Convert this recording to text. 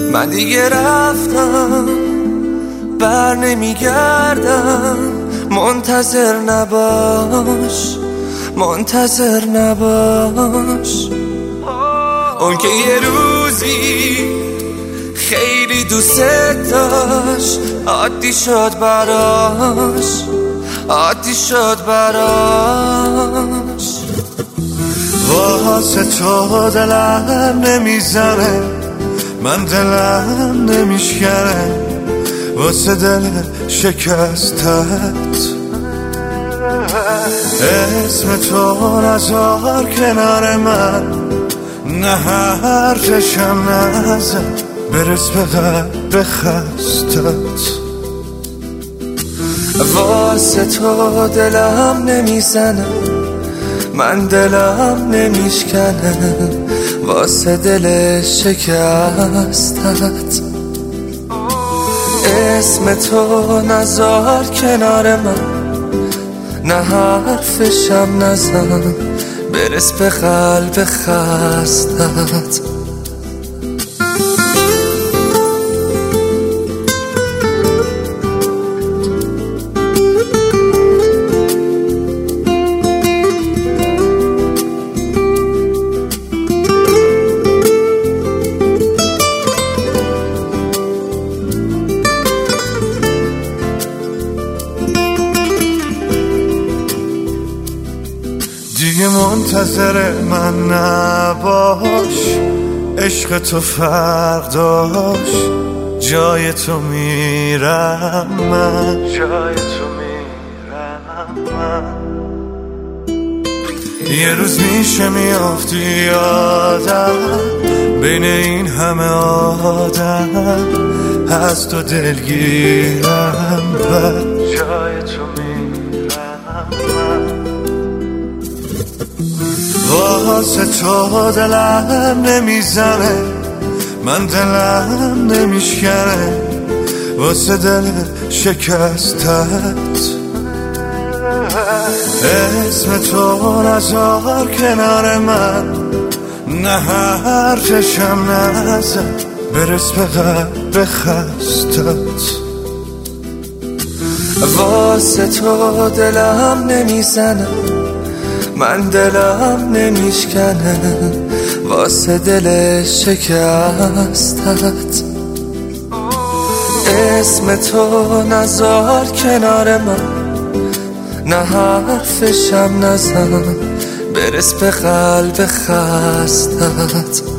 من دیگه رفتم بر نمیگردم، منتظر نباش، منتظر نباش. اون که یه روزی خیلی دوست داشت، عادی شد براش، عادی شد براش. واسه تو دلم نمیزنه، من دلم نمیشکنه واسه دل شکستت. اسم تو نذار کنار من، نه حرفشم نزن برس به قلب خستت. واسه تو دلم نمیزنه، من دلم نمیشکنه واسه دل شکستت. اسم تو نذار کنار من، نه حرفشم نزن برس به قلب خستت. دیگه منتظر من نباش، عشق تو فرق داشت، جای تو میرم من، جای تو میرم من. یه روز میشه میافتی یادم، بین این همه آدم از تو دلگیرم من، جای تو میرم من. واسه تو دلم نمیزنه، من دلم نمیشکنه واسه دل شکستت. اسم تو نذار کنار من، نه حرفشم نزن برس به قلب خستت. واسه تو دلم نمیزنه، من دلم نمیشکنه واسه دل شکستت. اسم تو نذار کنار من، نه حرفشم نزن برس به قلب خستت.